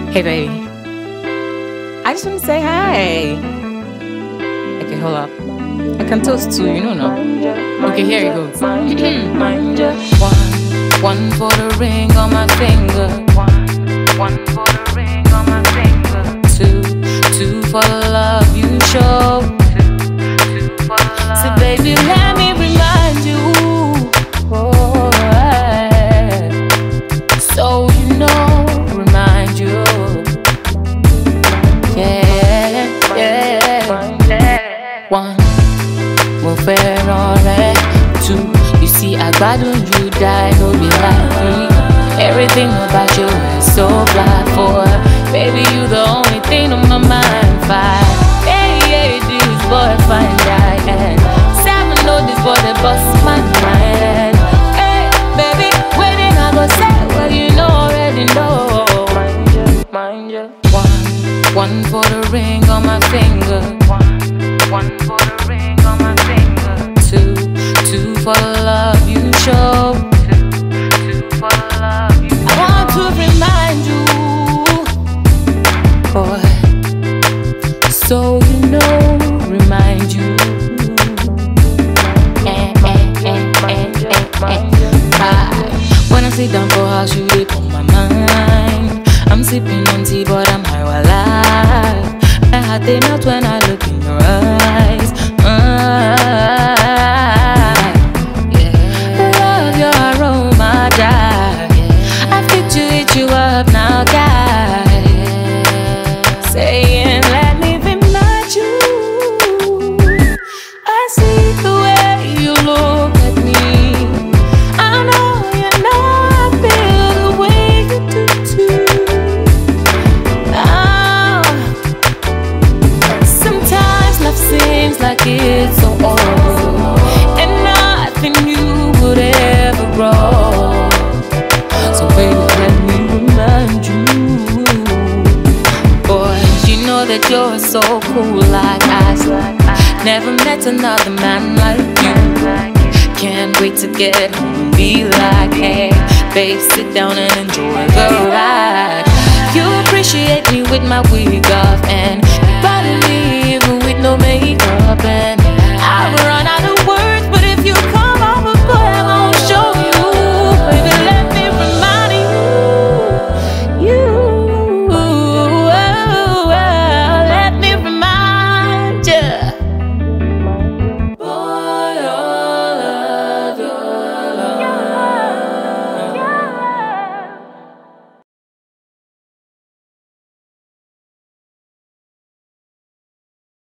Hey, baby. I just want to say hi. Okay, hold up. I can toast too, you know now. Okay, here it goes. One for the ring on my finger. One for the ring on my finger. Two for the love you show. Two for the love. So baby, let me remind you. Oh, so you know, remind you. One, mo fẹ́ràn two, you see I gbádùn you die, no be like me. Everything about you is so black. Four, baby you the only thing on my mind. Five, hey, this boy fine guy. And seven, know this boy that busts my mind. Hey, baby, waiting I go say what you know already know. Mind ya. One for the ring on my finger. One for the ring on my finger. Two for the love you show. Two for the love you show. I want to remind you, boy, so you know, remind you. When I sit down for house, you live on my mind. I'm sipping on tea, but I'm high while alive. My heart they melt when I look in your eyes. Love your aroma, die. I fit to eat you up now, guy. Saying, let me remind you. I see the way you look at me. I know I feel the way you do too. Seems like it's so old, and nothing new would ever grow. So baby, let me remind you, boy, you know that you're so cool like ice. Never met another man like you. Can't wait to get home and be like, hey, babe, sit down and enjoy the ride. You appreciate me with my wig off, and you bother me even with no makeup, and